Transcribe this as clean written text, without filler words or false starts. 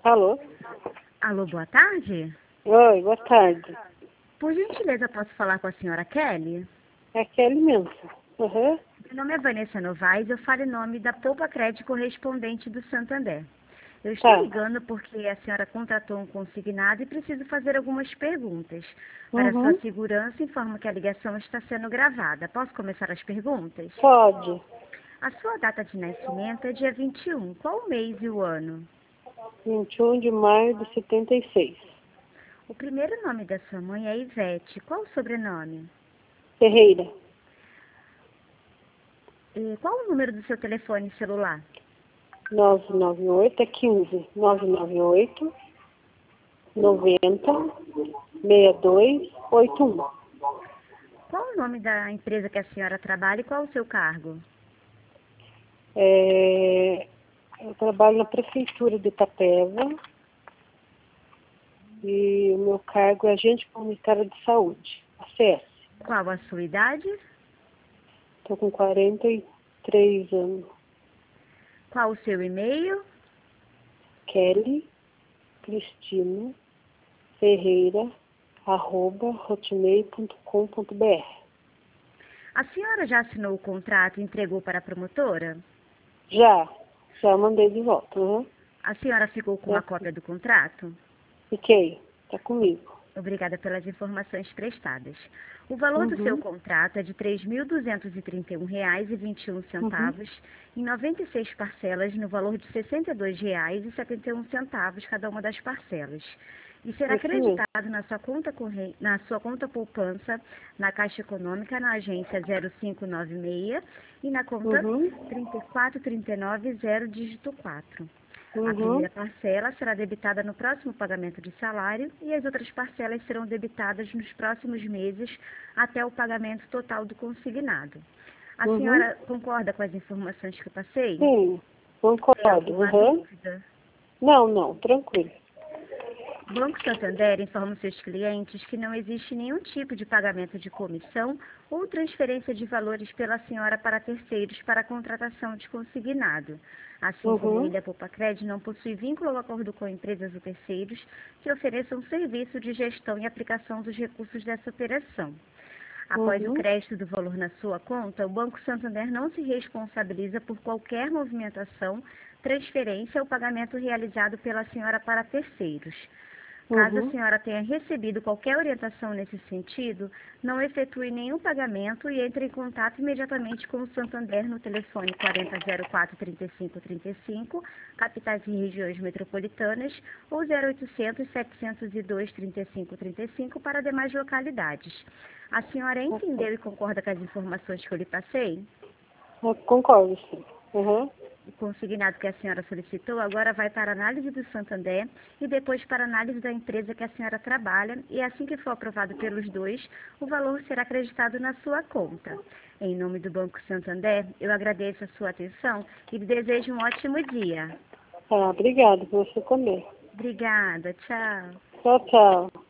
Alô? Alô, boa tarde? Oi, boa tarde. Por gentileza, posso falar com a senhora Kelly? É Kelly mesmo. Uhum. Meu nome é Vanessa Novaes, eu falo em nome da Poupa Crédito Correspondente do Santander. Eu estou Tá. ligando porque a senhora contratou um consignado e preciso fazer algumas perguntas. Para sua Uhum. segurança, informo que a ligação está sendo gravada. Posso começar as perguntas? Pode. A sua data de nascimento é dia 21. Qual o mês e o ano? 21 de maio de 76. O primeiro nome da sua mãe é Ivete. Qual o sobrenome? Ferreira. E qual o número do seu telefone celular? 998 é 15. 998 90 6281. Qual o nome da empresa que a senhora trabalha e qual o seu cargo? Eu trabalho na prefeitura de Itapeva e o meu cargo é agente comunitário de saúde. ACS. Qual a sua idade? Estou com 43 anos. Qual o seu e-mail? Kelly Cristina Ferreira @hotmail.com.br. A senhora já assinou o contrato e entregou para a promotora? Já mandei de volta. Uhum. A senhora ficou com uma cópia do contrato? Fiquei, tá comigo. Obrigada pelas informações prestadas. O valor do seu Uhum. contrato é de R$ 3.231,21 em 96 parcelas no valor de R$ 62,71 cada uma das parcelas. E será Isso mesmo. acreditado na sua conta poupança, na Caixa Econômica, na agência 0596 e na conta Uhum. 34390 dígito 4. A Uhum. primeira parcela será debitada no próximo pagamento de salário e as outras parcelas serão debitadas nos próximos meses até o pagamento total do consignado. A Uhum. senhora concorda com as informações que eu passei? Sim, Tem concordo. alguma Uhum. dúvida? Não, tranquilo. O Banco Santander informa os seus clientes que não existe nenhum tipo de pagamento de comissão ou transferência de valores pela senhora para terceiros para a contratação de consignado. Assim como Uhum. ele, a Poupa-Cred não possui vínculo ou acordo com empresas ou terceiros que ofereçam serviço de gestão e aplicação dos recursos dessa operação. Após o Uhum. crédito do valor na sua conta, o Banco Santander não se responsabiliza por qualquer movimentação, transferência ou pagamento realizado pela senhora para terceiros. Caso a Uhum. senhora tenha recebido qualquer orientação nesse sentido, não efetue nenhum pagamento e entre em contato imediatamente com o Santander no telefone 4004-3535, capitais e regiões metropolitanas, ou 0800-702-3535 para demais localidades. A senhora entendeu e concorda com as informações que eu lhe passei? Eu concordo, sim. Uhum. O consignado que a senhora solicitou agora vai para a análise do Santander e depois para a análise da empresa que a senhora trabalha, e assim que for aprovado pelos dois, o valor será acreditado na sua conta. Em nome do Banco Santander, eu agradeço a sua atenção e lhe desejo um ótimo dia. Obrigada por você também. Obrigada, tchau. Tchau.